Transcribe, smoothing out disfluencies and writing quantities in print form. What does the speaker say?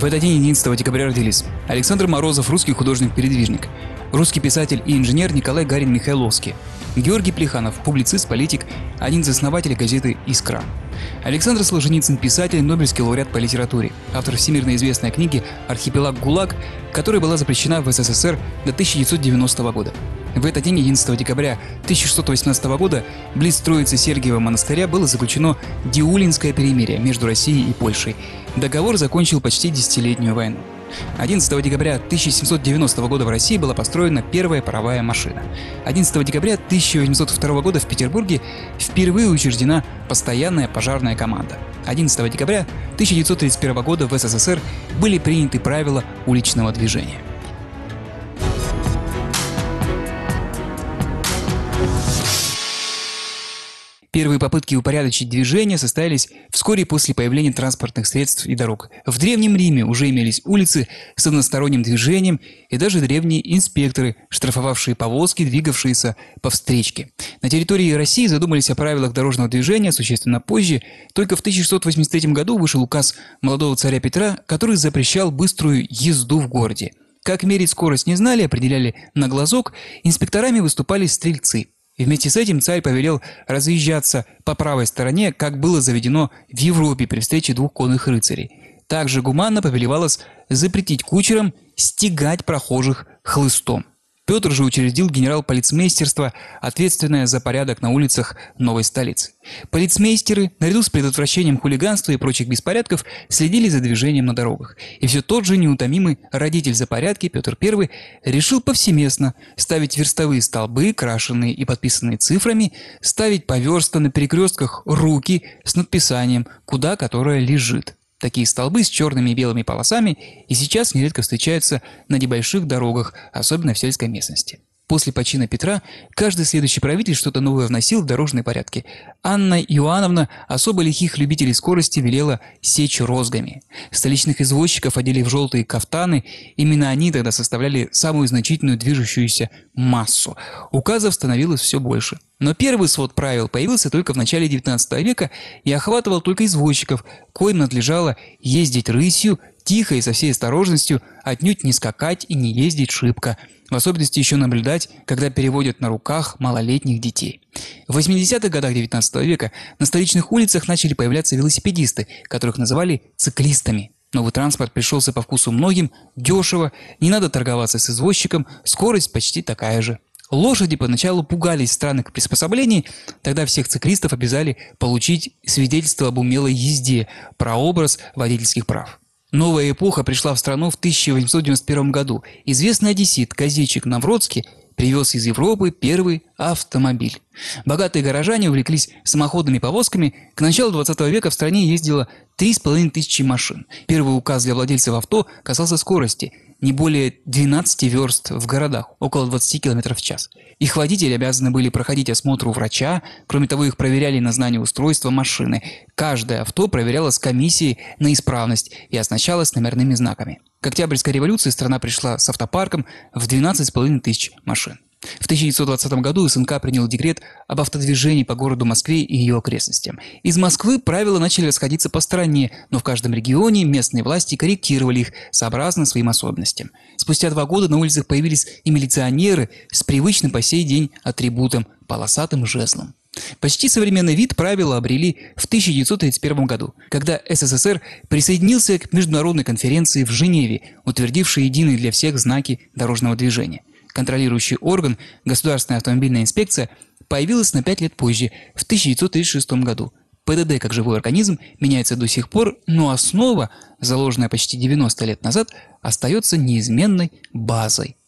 В этот день, 11 декабря, родились Александр Морозов, русский художник-передвижник, русский писатель и инженер Николай Гарин-Михайловский, Георгий Плеханов, публицист, политик, один из основателей газеты «Искра». Александр Солженицын, писатель, Нобелевский лауреат по литературе, автор всемирно известной книги «Архипелаг ГУЛАГ», которая была запрещена в СССР до 1990 года. В этот день, 11 декабря 1618 года, близ Троицы Сергиева монастыря было заключено Диулинское перемирие между Россией и Польшей. Договор закончил почти десятилетнюю войну. 11 декабря 1790 года в России была построена первая паровая машина. 11 декабря 1802 года в Петербурге впервые учреждена постоянная пожарная команда. 11 декабря 1931 года в СССР были приняты правила уличного движения. Первые попытки упорядочить движение состоялись вскоре после появления транспортных средств и дорог. В Древнем Риме уже имелись улицы с односторонним движением и даже древние инспекторы, штрафовавшие повозки, двигавшиеся по встречке. На территории России задумались о правилах дорожного движения существенно позже. Только в 1683 году вышел указ молодого царя Петра, который запрещал быструю езду в городе. Как мерить скорость не знали, определяли на глазок, инспекторами выступали стрельцы. И вместе с этим царь повелел разъезжаться по правой стороне, как было заведено в Европе при встрече двух конных рыцарей. Также гуманно повелевалось запретить кучерам стегать прохожих хлыстом. Петр же учредил генерал-полицмейстерство, ответственное за порядок на улицах новой столицы. Полицмейстеры, наряду с предотвращением хулиганства и прочих беспорядков, следили за движением на дорогах. И все тот же неутомимый родитель за порядки Петр I решил повсеместно ставить верстовые столбы, крашенные и подписанные цифрами, ставить по версту на перекрестках руки с надписанием «Куда которая лежит». Такие столбы с черными и белыми полосами и сейчас нередко встречаются на небольших дорогах, особенно в сельской местности. После почина Петра каждый следующий правитель что-то новое вносил в дорожные порядки. Анна Иоанновна особо лихих любителей скорости велела сечь розгами. Столичных извозчиков одели в желтые кафтаны, именно они тогда составляли самую значительную движущуюся массу. Указов становилось все больше. Но первый свод правил появился только в начале XIX века и охватывал только извозчиков, коим надлежало ездить рысью, тихо и со всей осторожностью, отнюдь не скакать и не ездить шибко. В особенности еще наблюдать, когда переводят на руках малолетних детей. В 80-х годах XIX века на столичных улицах начали появляться велосипедисты, которых называли циклистами. Новый транспорт пришелся по вкусу многим, дешево, не надо торговаться с извозчиком, скорость почти такая же. Лошади поначалу пугались странных приспособлений, тогда всех циклистов обязали получить свидетельство об умелой езде, прообраз водительских прав. Новая эпоха пришла в страну в 1891 году. Известный одессит, газетчик Навродский привез из Европы первый автомобиль. Богатые горожане увлеклись самоходными повозками. К началу 20 века в стране ездило 3500 машин. Первый указ для владельцев авто касался скорости – не более 12 верст в городах, около 20 км в час. Их водители обязаны были проходить осмотр у врача, кроме того, их проверяли на знание устройства машины. Каждое авто проверялось комиссией на исправность и оснащалось номерными знаками. К Октябрьской революции страна пришла с автопарком в 12 500 машин. В 1920 году СНК принял декрет об автодвижении по городу Москве и ее окрестностям. Из Москвы правила начали расходиться по стране, но в каждом регионе местные власти корректировали их сообразно своим особенностям. Спустя 2 года на улицах появились и милиционеры с привычным по сей день атрибутом – полосатым жезлом. Почти современный вид правила обрели в 1931 году, когда СССР присоединился к международной конференции в Женеве, утвердившей единые для всех знаки дорожного движения. Контролирующий орган, Государственная автомобильная инспекция, появилась на 5 лет позже, в 1936 году. ПДД как живой организм меняется до сих пор, но основа, заложенная почти 90 лет назад, остается неизменной базой.